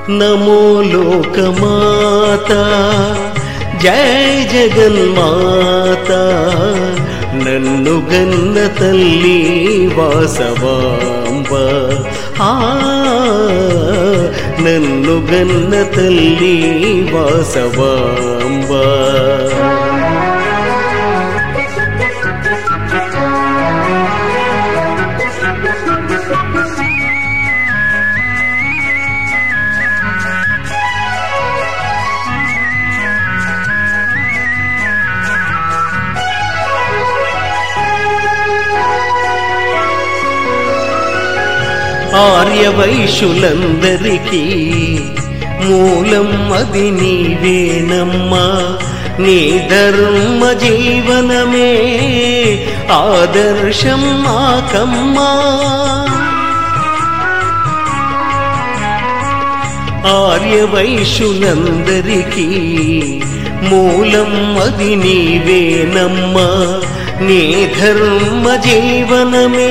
నమో లోకమాత జయ జగన్మాత నన్ను గన్న తల్లి వాసవాంబ నన్ను గన్న తల్లి వాసవాంబ ఆర్యవైశ్యులందరికీ మూలం అది నీవేనమ్మా నీ ధర్మ జీవనమే ఆదర్శం మాకమ్మా ఆర్యవైశ్యులందరికీ మూలం అది నీవేనమ్మా నీ ధర్మ జీవనమే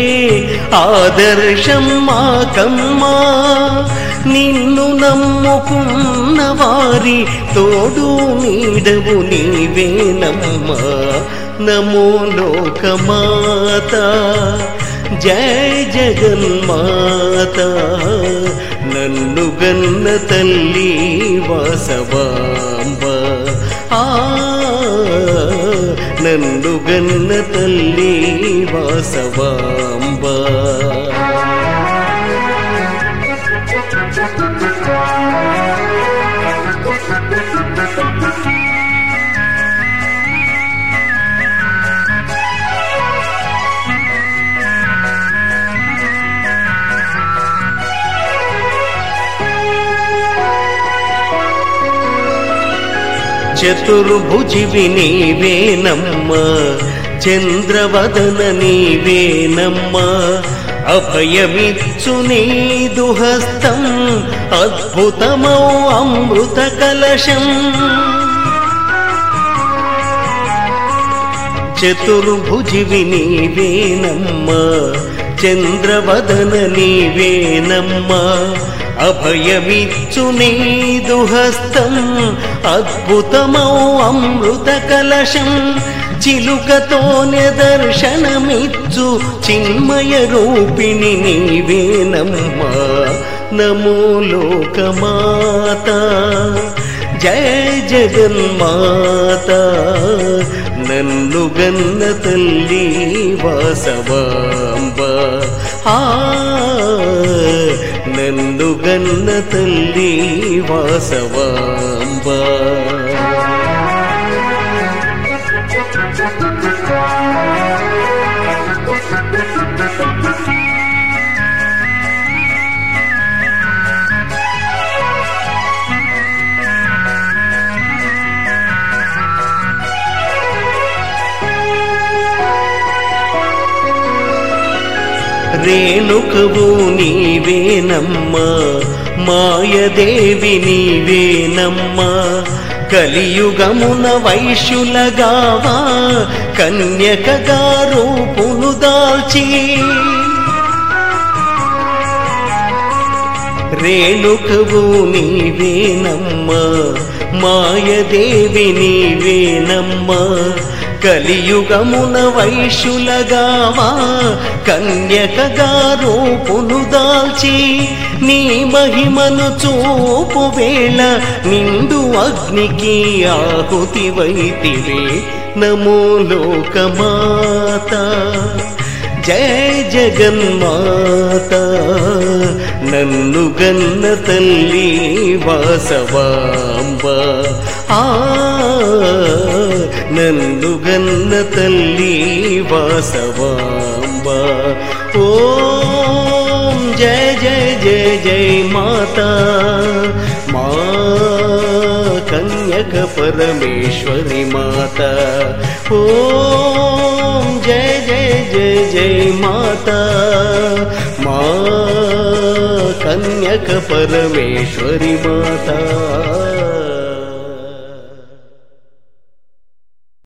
ఆదర్శం మాకమ్మా నిన్ను నమ్ముకున్న వారి తోడు నీడవు నీవేనమ్మా నమో లోకమాత జయ జగన్మాత నన్ను గన్న తల్లి వాసవాంబ నన్ను గన్న తల్లి వాసవాంబ చతుర్భుజివి నీవేనమ్మా చంద్రవదన నీవేనమ్మా అభయమిచ్చు నీదు హస్తం అద్భుతమౌ అమృత కలశం చతుర్భుజివి నీవేనమ్మా చంద్రవదన నీవేనమ్మా అభయమిచ్చు నీదు హస్తం అద్భుతమౌ అమృత కలశం చిలుకతోనే దర్శనమిచ్చు చిన్మయ రూపిణి నీవేనమ్మా నమో లోకమాత జయ జగన్మాత నన్ను గన్న తల్లి వాసవాంబ నన్ను గన్న తల్లి వాసవాంబ రేణుకవు నీవేనమ్మా మాయదేవి నీవేనమ్మా కలియుగమున వైశ్యులగావా కన్యకగా రూపును దాల్చి రేణుకవు నీవేనమ్మా మాయదేవి నీవేనమ్మా కలియుగమున వైశ్యులగావా కన్యకగా రూపును దాల్చి నీ మహిమను చూపు వేళ నిండు అగ్నికి ఆహుతి వైతివే నమో లోకమాత జయ జగన్మాత నన్ను గన్న తల్లి వాసవాంబ నన్ను గన్న తల్లి వాసవాంబ ఓం జయ జయ జయ జయ మాత మా కన్యక పరమేశ్వరి మాత ఓం జయ జయ జయ జయ మాత మా కన్యక పరమేశ్వరి మాత